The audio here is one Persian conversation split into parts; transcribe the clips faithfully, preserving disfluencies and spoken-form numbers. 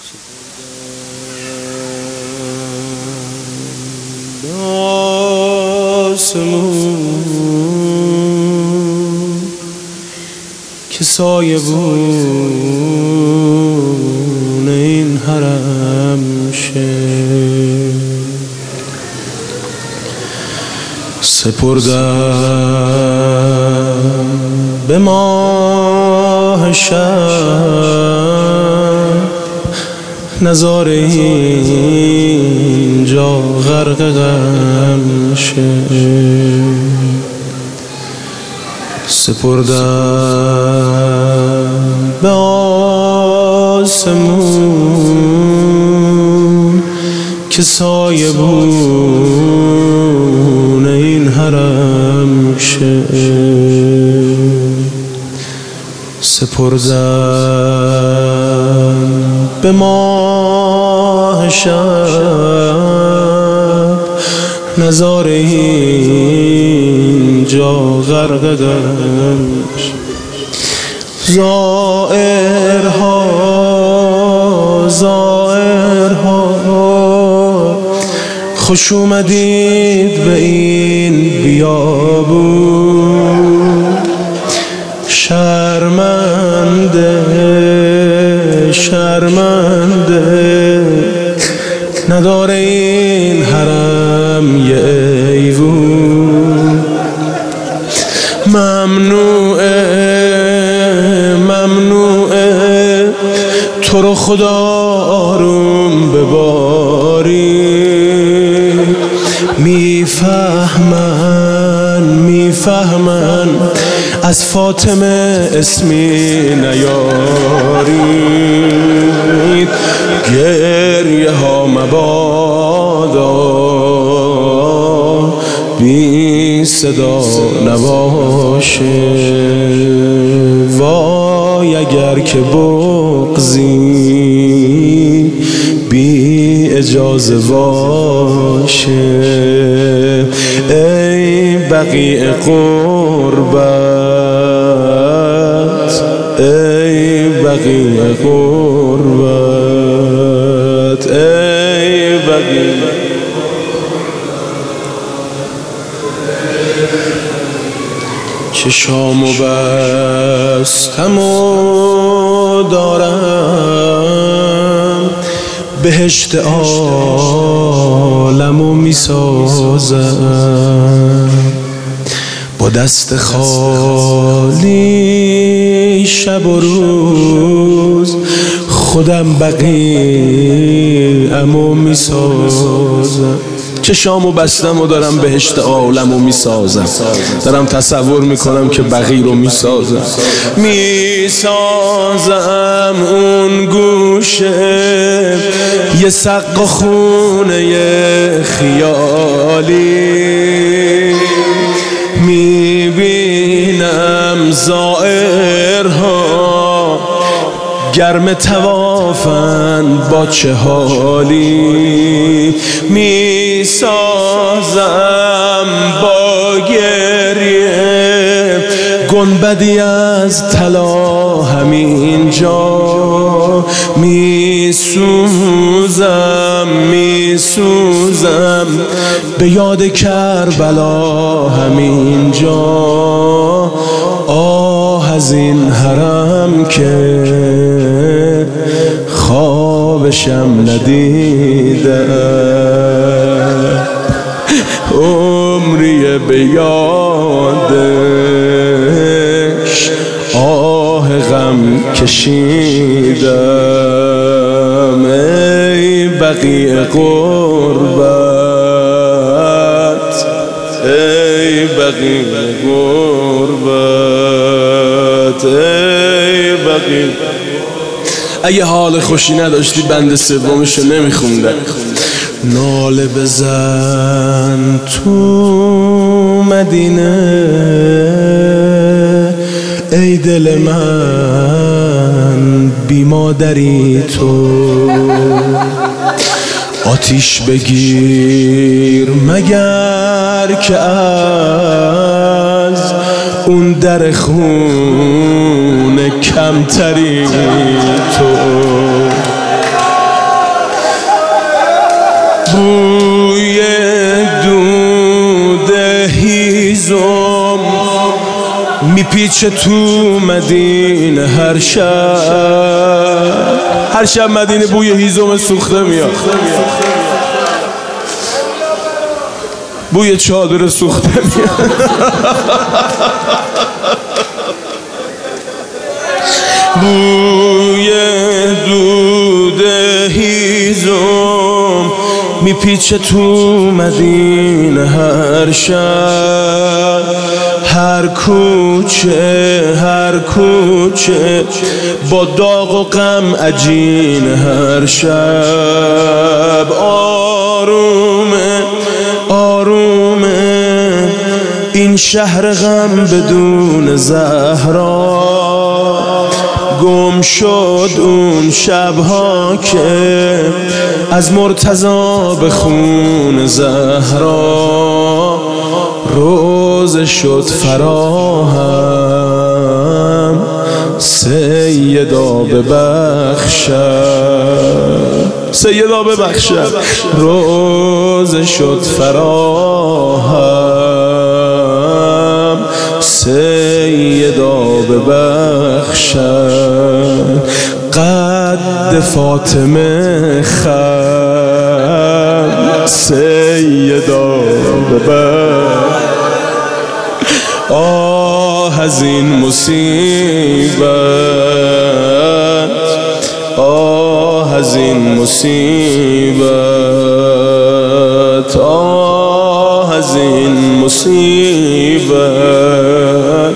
آسمون که سایه بون این حرم شه، سپردم به ماه شب، نظاره اینجا غرق غم شه، سپردم به آسمون که سایه بون این حرم شه، سپردم به ماه شب، نظاره اینجا غرق غم شه، زائرها زائرها خوش اومدید به این بیابون، شرمنده شرمنده نداره این حرم یه ایوون، ممنوعه ممنوعه تو رو خدا آروم بباری، میفهمن میفهمن از فاطمه اسمی نیارید، گریه ها مبادا بی صدا نباشه، وای اگر که بغضی بی اجازه باشه، ای بقیع قربت ای بقیع قربت ای بقیع چشامو بستم و دارم بهشت عالمو میسازم، با دست خالی شب و روز خودم بقیعمو میسازم، چشامو بستم و دارم بهشت عالمو میسازم، دارم تصور میکنم که بقیع رو میسازم، میسازم اون گوشه یه سق و خونه خیالی، میبینم زائرها گرم توافن با چه حالی، میسازم با گریه گنبدی از طلا همینجا، میسوزم میسوزم به یاد کربلا همینجا، آه از این حرم که خوابشم ندیدم، عمریه به یادش آه غم کشیدم، ای بقیع قربت ای بقیع قربت ای بقیع. اگه حال خوشی نداشتی بند سومشو نمیخوندم. ناله بزن تو مدینه ای دل من بی مادری تو، آتیش بگیر مگر که از اون در خون کمتری تو، میپیچه تو مدینه هر شب، هر شب مدینه بوی هیزم سوخته میاد، بوی چادر سوخته میاد. بوی دود هیزم میپیچه تو مدینه هر شب، هر کوچه هر کوچه با داغ و غم عجین هر شب. آرومه آرومه این شهر غم بدون زهرا، گم شد اون شبها که از مرتضی به خون زهرا، روز شد فراهم سیدا ببخشد، سیدا ببخشد، روز شد فراهم سیدا ببخشد. قد فاطمه خم سیدا ببخشد. آه از این مصیبت، آه از این مصیبت، آه از این مصیبت.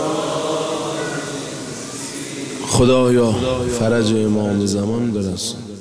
خدایا فرج امام زمان برسون.